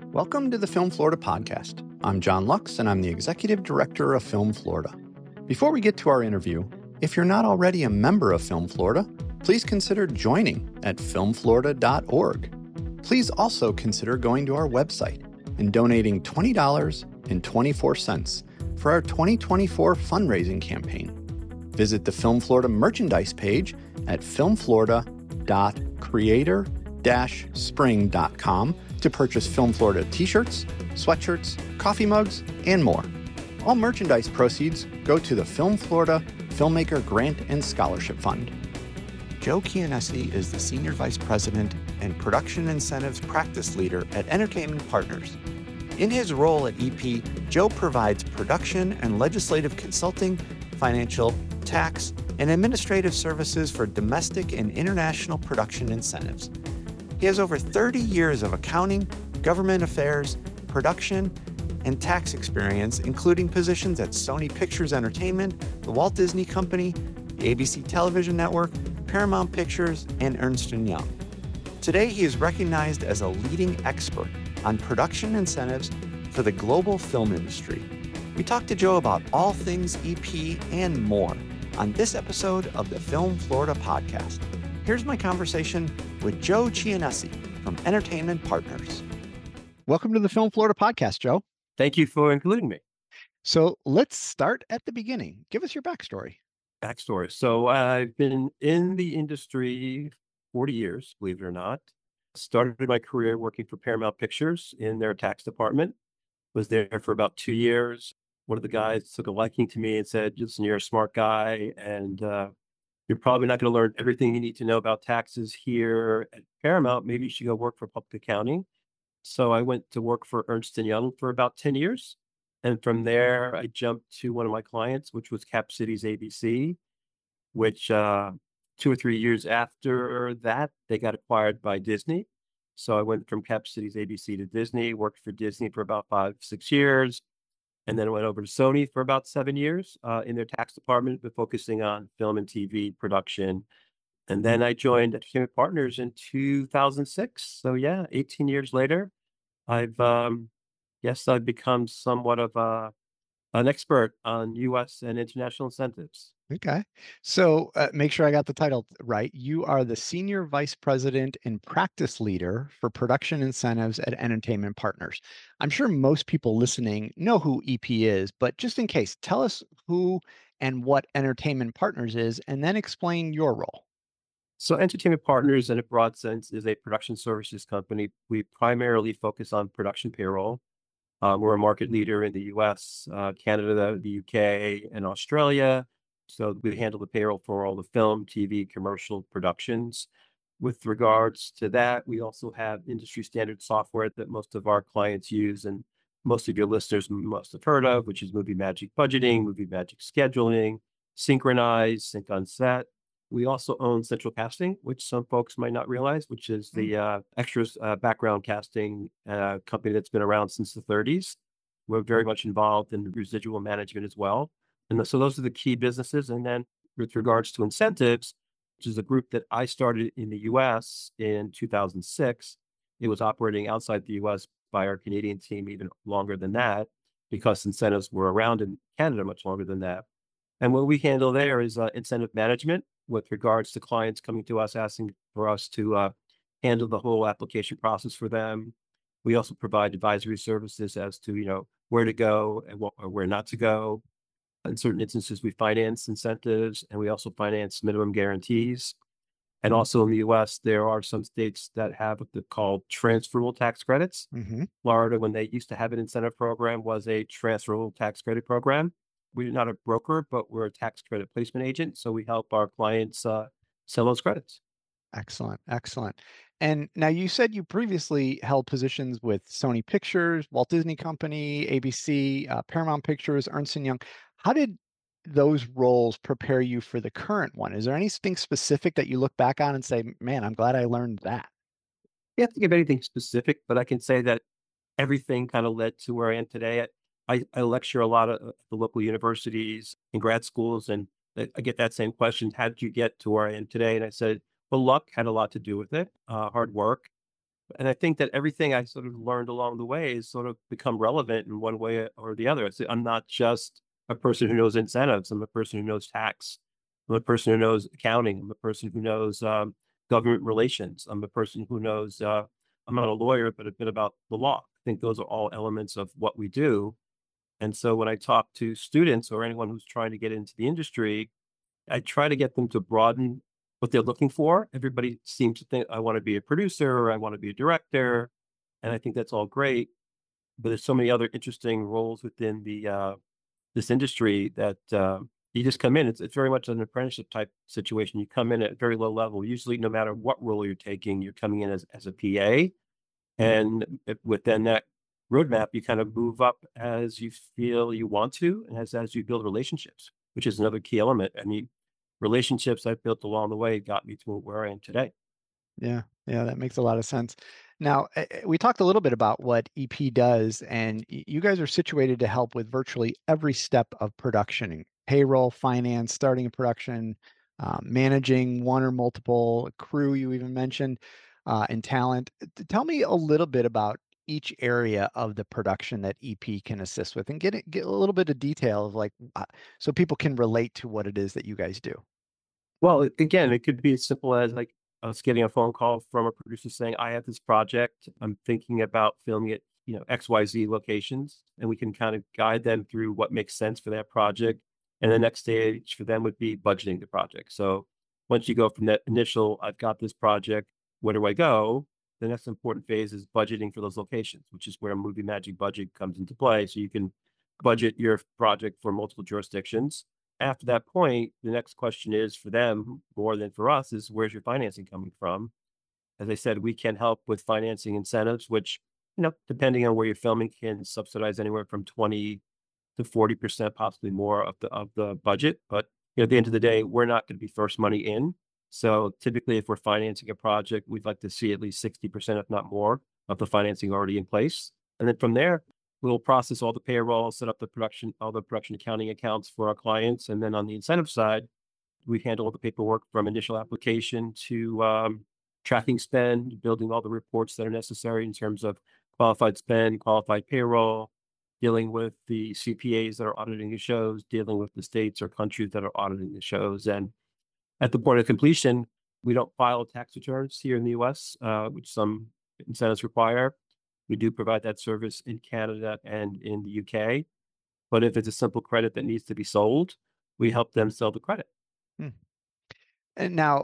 Welcome to the Film Florida podcast. I'm John Lux, and I'm the Executive Director of Film Florida. Before we get to our interview, if you're not already a member of Film Florida, please consider joining at filmflorida.org. Please also consider going to our website and donating $20.24 for our 2024 fundraising campaign. Visit the Film Florida merchandise page at filmflorida.creator-spring.com to purchase Film Florida t-shirts, sweatshirts, coffee mugs, and more. All merchandise proceeds go to the Film Florida Filmmaker Grant and Scholarship Fund. Joe Chianesi is the Senior Vice President and Production Incentives Practice Leader at Entertainment Partners. In his role at EP, Joe provides production and legislative consulting, financial, tax, and administrative services for domestic and international production incentives. He has over 30 years of accounting, government affairs, production, and tax experience, including positions at Sony Pictures Entertainment, the Walt Disney Company, the ABC Television Network, Paramount Pictures, and Ernst & Young. Today, he is recognized as a leading expert on production incentives for the global film industry. We talked to Joe about all things EP and more on this episode of the Film Florida podcast. Here's my conversation with Joe Chianesi from Entertainment Partners. Welcome to the Film Florida podcast, Joe. Thank you for including me. So let's start at the beginning. Give us your backstory. So I've been in the industry 40 years, believe it or not. Started my career working for Paramount Pictures in their tax department. Was there for about 2 years. One of the guys took a liking to me and said, listen, you're a smart guy, and you're probably not going to learn everything you need to know about taxes here at Paramount. Maybe you should go work for public accounting. So I went to work for Ernst & Young for about 10 years. And from there, I jumped to one of my clients, which was Cap Cities ABC, which 2 or 3 years after that, they got acquired by Disney. So I went from Cap Cities ABC to Disney, worked for Disney for about 5-6 years. And then I went over to Sony for about 7 years in their tax department, but focusing on film and TV production. And then I joined Entertainment Partners in 2006. So 18 years later, I've become somewhat of an expert on U.S. and international incentives. Okay. So make sure I got the title right. You are the Senior Vice President and Practice Leader for Production Incentives at Entertainment Partners. I'm sure most people listening know who EP is, but just in case, tell us who and what Entertainment Partners is, and then explain your role. So Entertainment Partners, in a broad sense, is a production services company. We primarily focus on production payroll. We're a market leader in the U.S., Canada, the U.K., and Australia. So we handle the payroll for all the film, TV, commercial productions. With regards to that, we also have industry standard software that most of our clients use and most of your listeners must have heard of, which is Movie Magic Budgeting, Movie Magic Scheduling, Synchronize, Sync on Set. We also own Central Casting, which some folks might not realize, which is the extras background casting company that's been around since the 30s. We're very much involved in residual management as well. And so those are the key businesses. And then with regards to incentives, which is a group that I started in the U.S. in 2006, it was operating outside the U.S. by our Canadian team even longer than that, because incentives were around in Canada much longer than that. And what we handle there is incentive management with regards to clients coming to us asking for us to handle the whole application process for them. We also provide advisory services as to, where to go and or where not to go. In certain instances, we finance incentives and we also finance minimum guarantees. And also in the U.S., there are some states that have what they're called transferable tax credits. Mm-hmm. Florida, when they used to have an incentive program, was a transferable tax credit program. We're not a broker, but we're a tax credit placement agent. So we help our clients sell those credits. Excellent. And now you said you previously held positions with Sony Pictures, Walt Disney Company, ABC, Paramount Pictures, Ernst & Young. How did those roles prepare you for the current one? Is there anything specific that you look back on and say, man, I'm glad I learned that? You have to give anything specific, but I can say that everything kind of led to where I am today. I lecture a lot at the local universities and grad schools, and I get that same question, how did you get to where I am today? And I said, well, luck had a lot to do with it, hard work. And I think that everything I sort of learned along the way has sort of become relevant in one way or the other. I'm not just a person who knows incentives. I'm a person who knows tax. I'm a person who knows accounting. I'm a person who knows government relations. I'm a person who knows, I'm not a lawyer, but a bit about the law. I think those are all elements of what we do. And so when I talk to students or anyone who's trying to get into the industry, I try to get them to broaden what they're looking for. Everybody seems to think I want to be a producer or I want to be a director, and I think that's all great. But there's so many other interesting roles within the this industry that you just come in. It's very much an apprenticeship type situation. You come in at very low level. Usually, no matter what role you're taking, you're coming in as a PA, and within that roadmap, you kind of move up as you feel you want to, and as you build relationships, which is another key element. I mean, relationships I've built along the way got me to where I am today. Yeah, yeah, that makes a lot of sense. Now, we talked a little bit about what EP does, and you guys are situated to help with virtually every step of production, payroll, finance, starting a production, managing one or multiple crew, you even mentioned, and talent. Tell me a little bit about each area of the production that EP can assist with, and get a little bit of detail of like, so people can relate to what it is that you guys do. Well, again, it could be as simple as like us getting a phone call from a producer saying, I have this project. I'm thinking about filming it, XYZ locations, and we can kind of guide them through what makes sense for that project. And the next stage for them would be budgeting the project. So once you go from that initial, I've got this project, where do I go? The next important phase is budgeting for those locations, which is where Movie Magic budget comes into play. So you can budget your project for multiple jurisdictions. After that point, the next question is for them more than for us is where's your financing coming from? As I said, we can help with financing incentives, which, depending on where you're filming, can subsidize anywhere from 20 to 40%, possibly more of the budget. But at the end of the day, we're not going to be first money in. So typically, if we're financing a project, we'd like to see at least 60%, if not more, of the financing already in place. And then from there, we'll process all the payroll, set up all the production accounting accounts for our clients. And then on the incentive side, we handle all the paperwork from initial application to tracking spend, building all the reports that are necessary in terms of qualified spend, qualified payroll, dealing with the CPAs that are auditing the shows, dealing with the states or countries that are auditing the shows. And at the point of completion, we don't file tax returns here in the US, which some incentives require. We do provide that service in Canada and in the UK. But if it's a simple credit that needs to be sold, we help them sell the credit. Hmm. And now,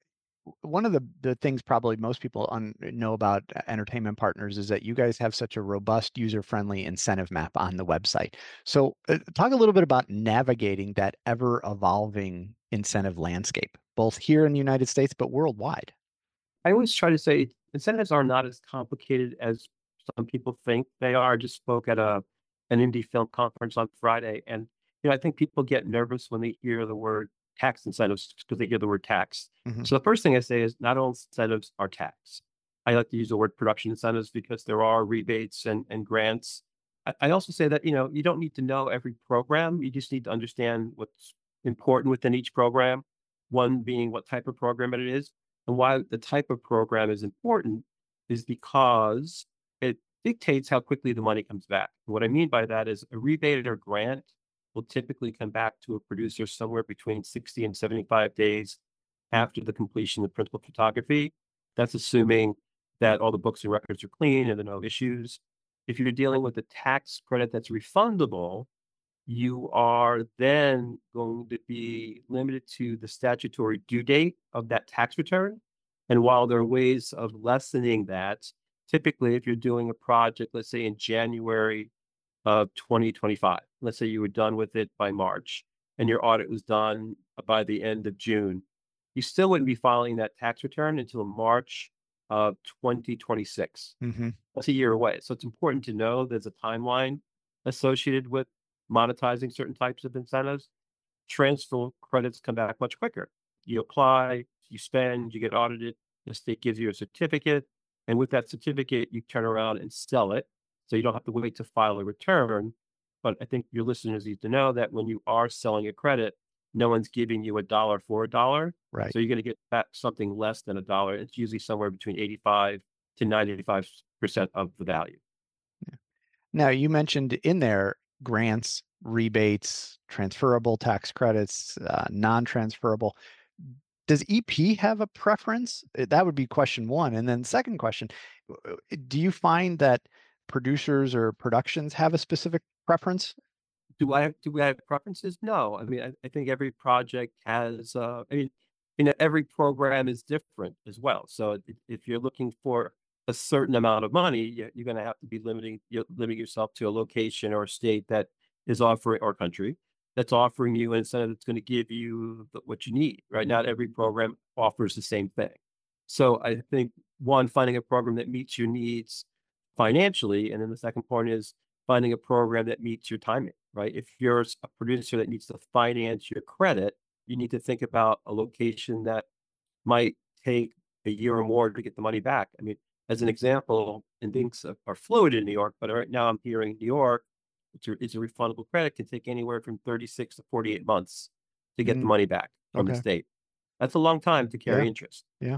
one of the things probably most people know about Entertainment Partners is that you guys have such a robust, user-friendly incentive map on the website. So, talk a little bit about navigating that ever-evolving incentive landscape, both here in the United States but worldwide. I always try to say incentives are not as complicated as some people think they are. I just spoke at an indie film conference on Friday, and I think people get nervous when they hear the word tax incentives because they hear the word tax. Mhm. So the first thing I say is not all incentives are tax. I like to use the word production incentives because there are rebates and grants. I also say that you don't need to know every program. You just need to understand what's important within each program. One being what type of program it is, and why the type of program is important is because it dictates how quickly the money comes back. What I mean by that is a rebate or grant will typically come back to a producer somewhere between 60 and 75 days after the completion of principal photography. That's assuming that all the books and records are clean and there are no issues. If you're dealing with a tax credit that's refundable, you are then going to be limited to the statutory due date of that tax return. And while there are ways of lessening that, typically if you're doing a project, let's say in January of 2025, let's say you were done with it by March and your audit was done by the end of June, you still wouldn't be filing that tax return until March of 2026. Mm-hmm. That's a year away. So it's important to know there's a timeline associated with monetizing certain types of incentives. Transfer credits come back much quicker. You apply, you spend, you get audited, the state gives you a certificate, and with that certificate, you turn around and sell it. So you don't have to wait to file a return. But I think your listeners need to know that when you are selling a credit, no one's giving you $1 for $1. Right. So you're going to get back something less than $1. It's usually somewhere between 85 to 95% of the value. Now, you mentioned in there grants, rebates, transferable tax credits, non-transferable. Does EP have a preference? That would be question one. And then second question, do you find that producers or productions have a specific preference? Do we have preferences? No. I mean, I think every project has, every program is different as well. So if you're looking for a certain amount of money, you're going to have to be limiting yourself to a location or a state that is offering, or country that's offering you an incentive that's going to give you what you need, right? Not every program offers the same thing. So I think one, finding a program that meets your needs financially, and then the second point is finding a program that meets your timing, right? If you're a producer that needs to finance your credit, you need to think about a location that might take a year or more to get the money back. I mean, as an example, and things are fluid in New York, but right now I'm hearing New York, it's a refundable credit, can take anywhere from 36 to 48 months to get the money back from the Okay. state. That's a long time to Yeah. carry interest. Yeah.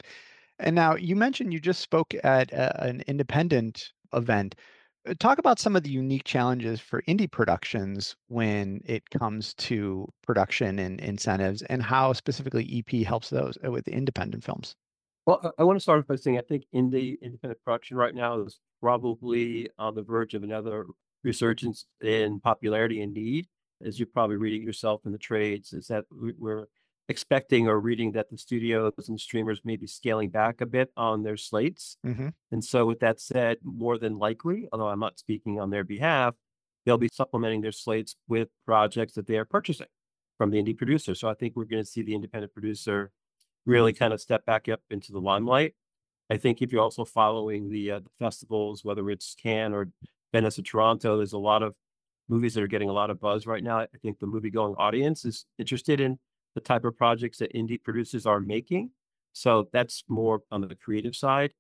And now you mentioned you just spoke at an independent event. Talk about some of the unique challenges for indie productions when it comes to production and incentives, and how specifically EP helps those with independent films. Well, I want to start by saying I think independent production right now is probably on the verge of another resurgence in popularity and need. As you're probably reading yourself in the trades, is that we're expecting or reading that the studios and streamers may be scaling back a bit on their slates. Mm-hmm. And so, with that said, more than likely, although I'm not speaking on their behalf, they'll be supplementing their slates with projects that they are purchasing from the indie producer. So I think we're going to see the independent producer really kind of step back up into the limelight. I think if you're also following the festivals, whether it's Cannes or Venice or Toronto, there's a lot of movies that are getting a lot of buzz right now. I think the movie-going audience is interested in the type of projects that indie producers are making. So that's more on the creative side.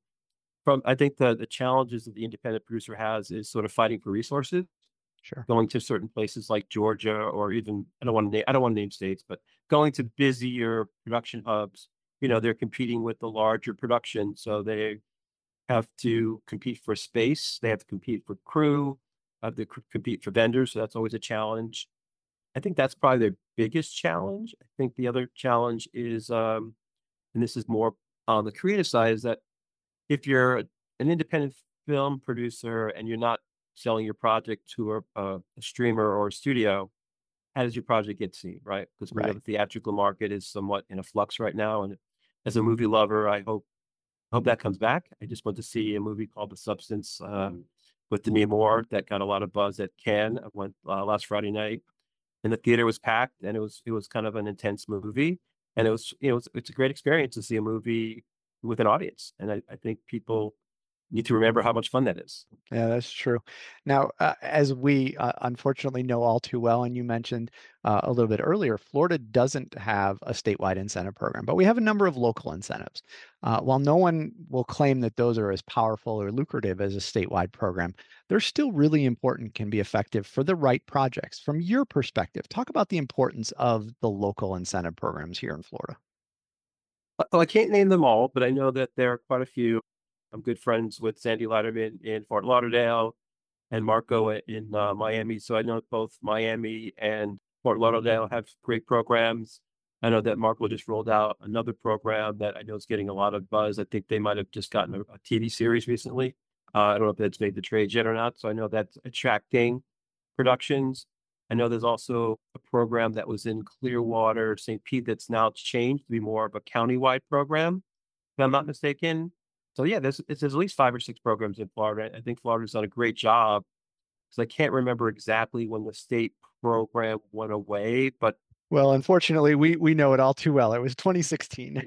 I think the challenges that the independent producer has is sort of fighting for resources, Sure. going to certain places like Georgia, or even I don't want to name states, but going to busier production hubs. They're competing with the larger production, so they have to compete for space. They have to compete for crew. Have to compete for vendors. So that's always a challenge. I think that's probably their biggest challenge. I think the other challenge is, and this is more on the creative side, is that if you're an independent film producer and you're not selling your project to a streamer or a studio, how does your project get seen, right? Because we know the theatrical market is somewhat in a flux right now. And as a movie lover, I hope that comes back. I just went to see a movie called The Substance with Demi Moore that got a lot of buzz at Cannes. I went last Friday night, and the theater was packed, and it was kind of an intense movie. And it's a great experience to see a movie with an audience. And I think people need to remember how much fun that is. Yeah, that's true. Now, as we unfortunately know all too well, and you mentioned a little bit earlier, Florida doesn't have a statewide incentive program, but we have a number of local incentives. While no one will claim that those are as powerful or lucrative as a statewide program, they're still really important, can be effective for the right projects. From your perspective, talk about the importance of the local incentive programs here in Florida. Well, I can't name them all, but I know that there are quite a few. I'm good friends with Sandy Letterman in Fort Lauderdale and Marco in Miami. So I know both Miami and Fort Lauderdale have great programs. I know that Marco just rolled out another program that I know is getting a lot of buzz. I think they might have just gotten a TV series recently. I don't know if that's made the trade yet or not. So I know that's attracting productions. I know there's also a program that was in Clearwater, St. Pete, that's now changed to be more of a countywide program, if I'm not mistaken. So yeah, there's at least 5 or 6 programs in Florida. I think Florida's done a great job, because I can't remember exactly when the state program went away, but Well, unfortunately, we know it all too well. It was 2016.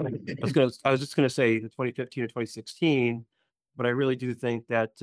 I was just gonna say the 2015 or 2016, but I really do think that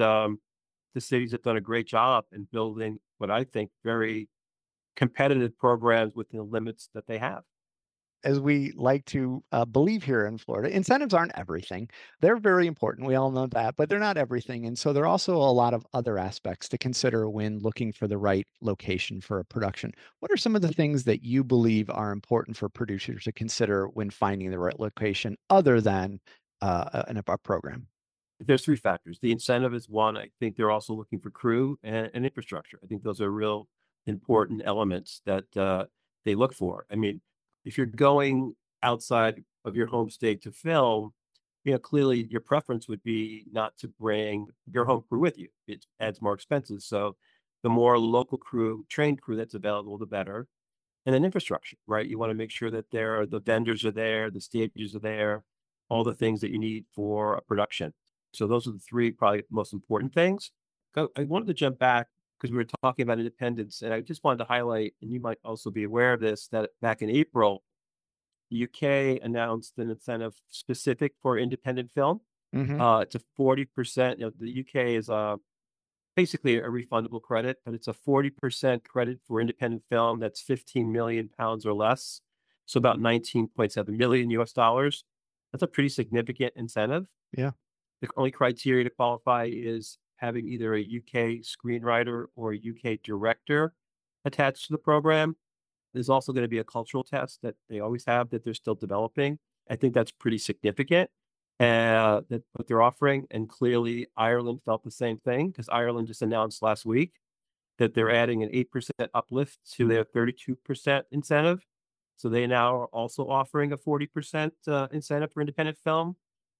the cities have done a great job in building what I think very competitive programs within the limits that they have. As we like to believe here in Florida, incentives aren't everything. They're very important. We all know that, but they're not everything. And so there are also a lot of other aspects to consider when looking for the right location for a production. What are some of the things that you believe are important for producers to consider when finding the right location other than a program? There's three factors. The incentive is one. I think they're also looking for crew and infrastructure. I think those are real important elements that they look for. I mean, if you're going outside of your home state to film, clearly your preference would be not to bring your home crew with you. It adds more expenses. So the more local crew, trained crew that's available, the better. And then infrastructure, right? You want to make sure that the vendors are there, the stages are there, all the things that you need for a production. So those are the three probably most important things. I wanted to jump back because we were talking about independence, and I just wanted to highlight, and you might also be aware of this, that back in April, the UK announced an incentive specific for independent film. Hmm. It's a 40%. The UK is basically a refundable credit, but it's a 40% credit for independent film that's 15 million pounds or less. So about 19.7 million US dollars. That's a pretty significant incentive. Yeah. The only criteria to qualify is having either a UK screenwriter or a UK director attached to the program. There's also going to be a cultural test that they always have that they're still developing. I think that's pretty significant, that what they're offering. And clearly, Ireland felt the same thing because Ireland just announced last week that they're adding an 8% uplift to their 32% incentive. So they now are also offering a 40% incentive for independent film,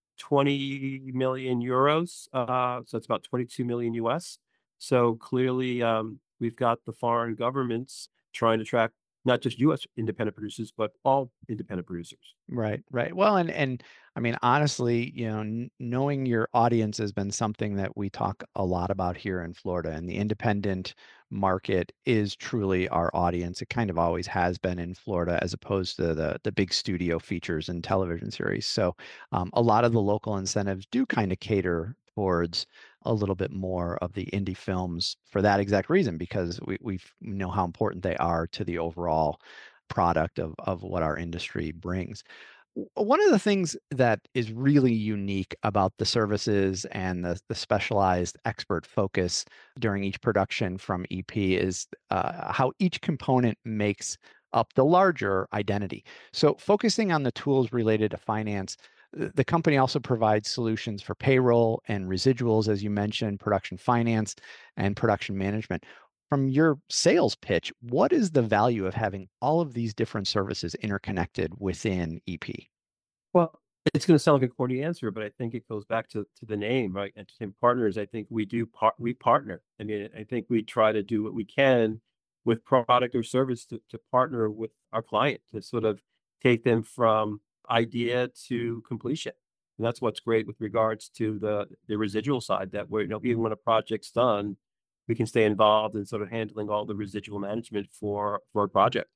20 million euros. So it's about 22 million US. So clearly, we've got the foreign governments trying to track not just US independent producers, but all independent producers. Right, right. Well, and I mean, honestly, knowing your audience has been something that we talk a lot about here in Florida, and the independent market is truly our audience. It kind of always has been in Florida, as opposed to the big studio features and television series. So, a lot of the local incentives do kind of cater towards a little bit more of the indie films for that exact reason, because we know how important they are to the overall product of what our industry brings. One of the things that is really unique about the services and the specialized expert focus during each production from EP is how each component makes up the larger identity. So, focusing on the tools related to finance, the company also provides solutions for payroll and residuals, as you mentioned, production finance and production management. From your sales pitch, what is the value of having all of these different services interconnected within EP? Well, it's going to sound like a corny answer, but I think it goes back to the name, right? Entertainment Partners. I think we partner. I mean, I think we try to do what we can with product or service to partner with our client to sort of take them from idea to completion. And that's what's great with regards to the residual side, that we're, even when a project's done, we can stay involved in sort of handling all the residual management for a project.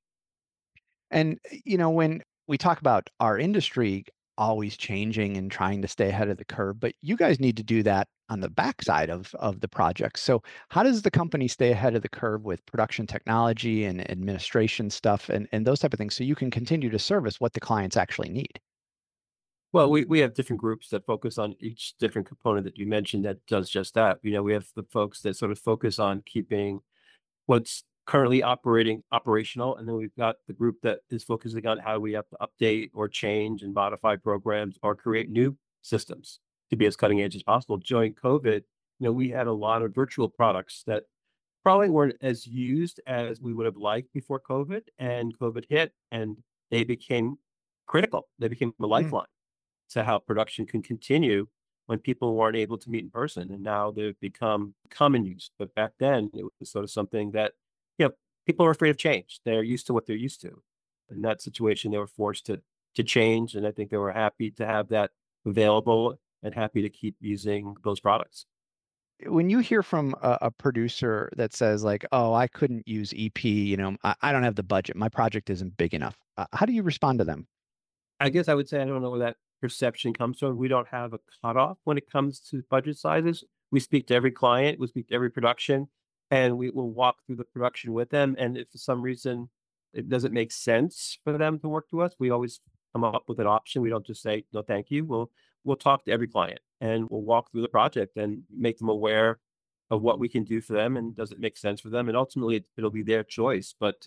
And, when we talk about our industry always changing and trying to stay ahead of the curve, but you guys need to do that on the backside of the project. So, how does the company stay ahead of the curve with production technology and administration stuff and those type of things so you can continue to service what the clients actually need? Well, we have different groups that focus on each different component that you mentioned that does just that. We have the folks that sort of focus on keeping what's currently operational, and then we've got the group that is focusing on how we have to update or change and modify programs or create new systems to be as cutting edge as possible. During COVID, we had a lot of virtual products that probably weren't as used as we would have liked before COVID, and COVID hit, and they became critical. They became a Mm. lifeline to how production can continue when people weren't able to meet in person. And now they've become common use. But back then, it was sort of something that, people are afraid of change. They're used to what they're used to. In that situation, they were forced to change. And I think they were happy to have that available and happy to keep using those products. When you hear from a producer that says like, "Oh, I couldn't use EP, I don't have the budget. My project isn't big enough." How do you respond to them? I guess I would say I don't know where that perception comes from. We don't have a cutoff when it comes to budget sizes. We speak to every client, we speak to every production, and we will walk through the production with them. And if for some reason it doesn't make sense for them to work to us, we always come up with an option. We don't just say no, thank you. We'll talk to every client and we'll walk through the project and make them aware of what we can do for them and does it make sense for them. And ultimately, it'll be their choice. But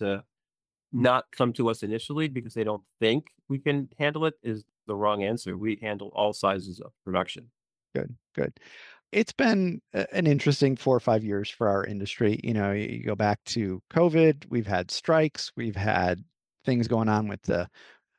not come to us initially because they don't think we can handle it is the wrong answer. We handle all sizes of production. Good, good. It's been an interesting 4 or 5 years for our industry. You go back to COVID, we've had strikes, we've had things going on with the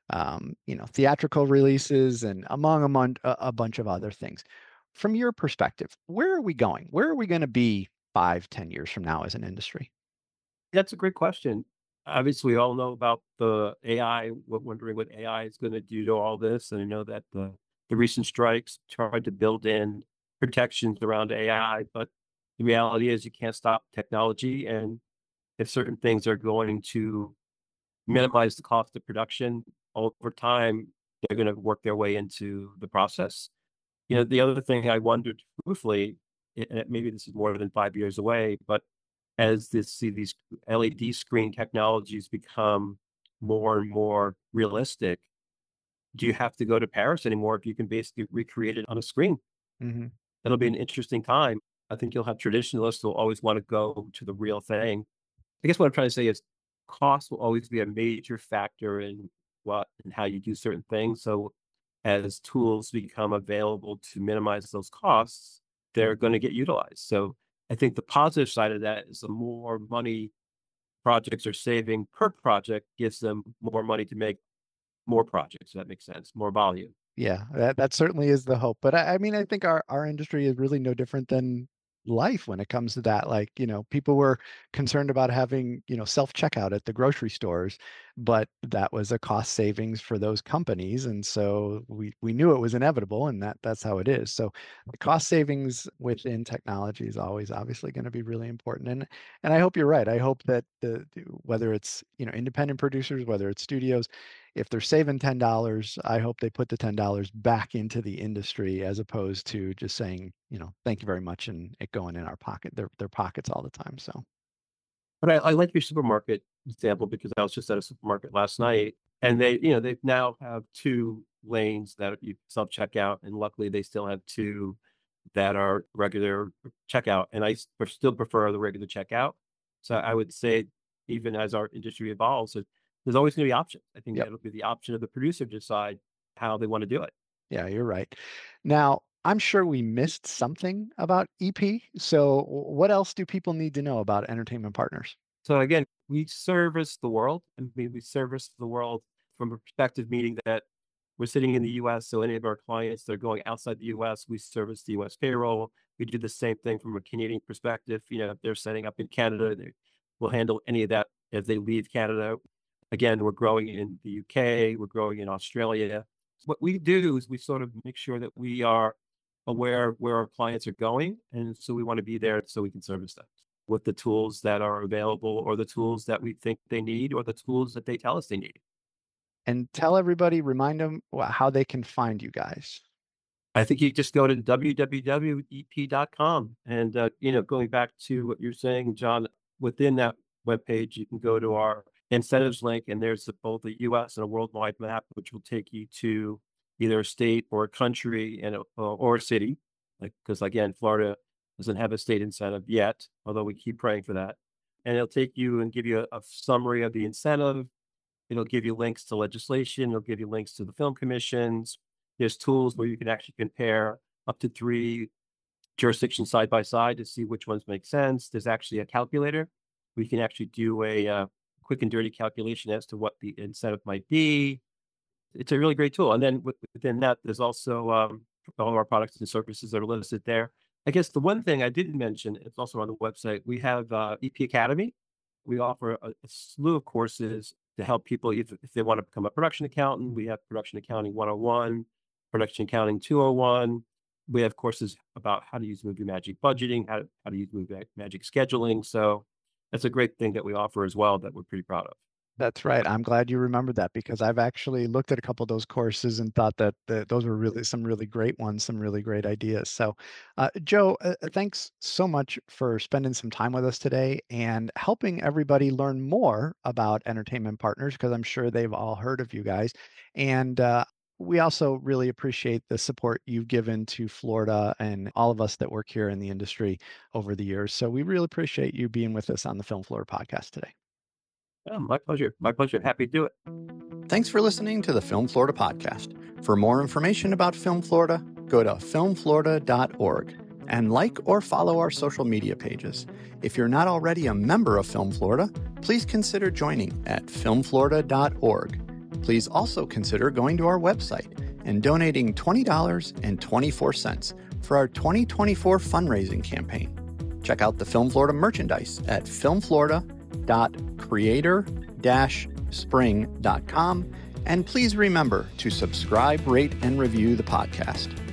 theatrical releases and among a bunch of other things. From your perspective, where are we going? Where are we going to be 5, 10 years from now as an industry? That's a great question. Obviously, we all know about the AI. We're wondering what AI is going to do to all this. And I know that the recent strikes tried to build in protections around AI, but the reality is you can't stop technology. And if certain things are going to minimize the cost of production over time, they're going to work their way into the process. The other thing I wondered truthfully, and maybe this is more than 5 years away, but as these LED screen technologies become more and more realistic, do you have to go to Paris anymore if you can basically recreate it on a screen? Hmm. That'll be an interesting time. I think you'll have traditionalists who'll always want to go to the real thing. I guess what I'm trying to say is cost will always be a major factor in what and how you do certain things. So as tools become available to minimize those costs, they're going to get utilized. So I think the positive side of that is the more money projects are saving per project gives them more money to make more projects. If that makes sense, more volume. Yeah, that certainly is the hope. But I mean, I think our industry is really no different than life when it comes to that. Like, people were concerned about having, self-checkout at the grocery stores, but that was a cost savings for those companies. And so we knew it was inevitable, and that's how it is. So the cost savings within technology is always obviously going to be really important. And I hope you're right. I hope that whether it's, independent producers, whether it's studios, if they're saving $10, I hope they put the $10 back into the industry as opposed to just saying, thank you very much and it going in our pocket, their pockets all the time. So, But I like your supermarket example because I was just at a supermarket last night and they now have two lanes that you self checkout, and luckily they still have two that are regular checkout. And still prefer the regular checkout. So I would say, even as our industry evolves, there's always going to be options. I think yep. that'll be the option of the producer to decide how they want to do it. Yeah, you're right. Now, I'm sure we missed something about EP. So, what else do people need to know about entertainment partners? So again, we service the world, and we service the world from a perspective, meaning that we're sitting in the US. So any of our clients that are going outside the US, we service the US payroll. We do the same thing from a Canadian perspective. If they're setting up in Canada, we'll handle any of that as they leave Canada. Again, we're growing in the UK, we're growing in Australia. What we do is we sort of make sure that we are aware of where our clients are going. And so we want to be there so we can service them with the tools that are available, or the tools that we think they need, or the tools that they tell us they need. And tell everybody, remind them how they can find you guys. I think you just go to www.ep.com. And, going back to what you're saying, John, within that webpage, you can go to our incentives link, and there's both a US and a worldwide map, which will take you to either a state or a country or a city. Because again, Florida doesn't have a state incentive yet, although we keep praying for that. And it'll take you and give you a summary of the incentive. It'll give you links to legislation. It'll give you links to the film commissions. There's tools where you can actually compare up to 3 jurisdictions side by side to see which ones make sense. There's actually a calculator. We can actually do a quick and dirty calculation as to what the incentive might be. It's a really great tool. And then within that, there's also all of our products and services that are listed there. I guess the one thing I didn't mention, it's also on the website, we have EP Academy. We offer a slew of courses to help people if they want to become a production accountant. We have Production Accounting 101, Production Accounting 201. We have courses about how to use Movie Magic budgeting, how to use Movie Magic scheduling. So that's a great thing that we offer as well that we're pretty proud of. That's right. I'm glad you remembered that because I've actually looked at a couple of those courses and thought that those were really some really great ones, some really great ideas. So, Joe, thanks so much for spending some time with us today and helping everybody learn more about entertainment partners, because I'm sure they've all heard of you guys. And we also really appreciate the support you've given to Florida and all of us that work here in the industry over the years. So we really appreciate you being with us on the Film Florida podcast today. Yeah, my pleasure. My pleasure. Happy to do it. Thanks for listening to the Film Florida podcast. For more information about Film Florida, go to filmflorida.org and like or follow our social media pages. If you're not already a member of Film Florida, please consider joining at filmflorida.org. Please also consider going to our website and donating $20.24 for our 2024 fundraising campaign. Check out the Film Florida merchandise at filmflorida.creator-spring.com. And please remember to subscribe, rate, and review the podcast.